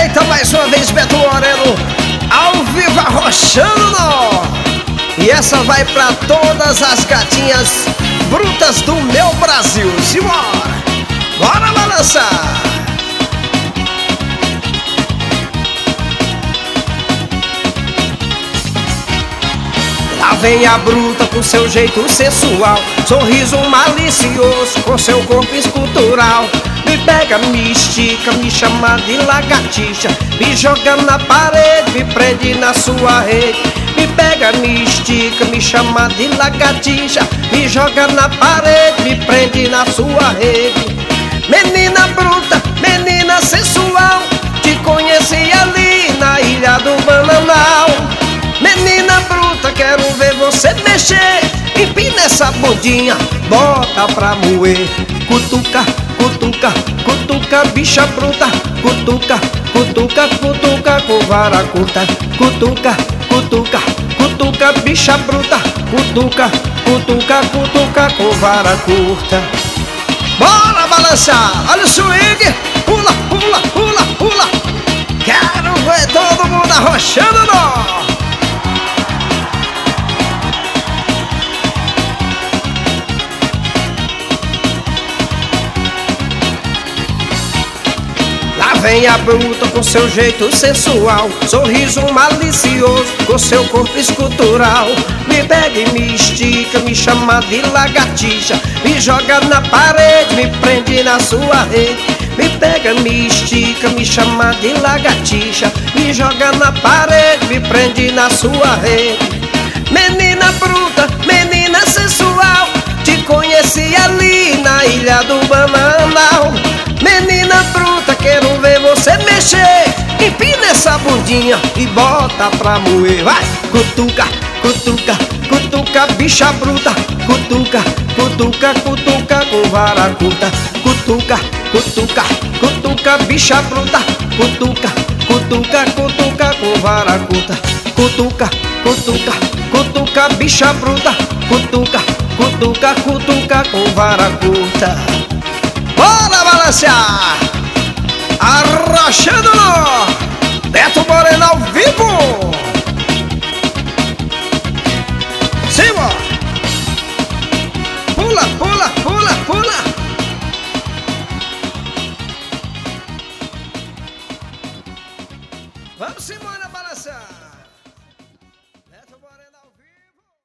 Eita, mais uma vez Beto Moreno, ao vivo arrochando nó. E essa vai pra todas as gatinhas brutas do meu Brasil. Simbora, bora balançar. Lá vem a bruta com seu jeito sensual, sorriso malicioso com seu corpo escultural. Me pega, me estica, me chama de lagartixa, me joga na parede, me prende na sua rede. Me pega, me estica, me chama de lagartixa, me joga na parede, me prende na sua rede. Menina bruta, menina sensual, te conheci ali na Ilha do Bananal. Menina bruta, quero ver você mexer, empina essa bundinha, bota pra moer. Cutuca, cutuca, cutuca, bicha bruta, cutuca, cutuca, cutuca com vara curta. Cutuca, cutuca, cutuca, bicha bruta, cutuca, cutuca, cutuca com vara curta. Bora balançar, olha o swing, pula, pula, pula, pula. Quero ver todo mundo arrochando nó. Vem a bruta com seu jeito sensual, sorriso malicioso com seu corpo escultural. Me pega e me estica, me chama de lagartixa, me joga na parede, me prende na sua rede. Me pega, me estica, me chama de lagartixa, me joga na parede, me prende na sua rede. Menina bruta, menina sensual, te conheci ali na Ilha do Bananal. Menina bruta, quero ver você mexer, empina essa bundinha e bota pra moer. Vai! Cutuca, cutuca, cutuca, bicha bruta, cutuca, cutuca, cutuca com vara curta. Cutuca, cutuca, cutuca, bicha bruta, cutuca, cutuca, cutuca com vara curta. Cutuca, cutuca, cutuca, bicha bruta, cutuca, cutuca, cutuca com vara curta. Bora balançar, arrochando nó, Beto Moreno ao vivo.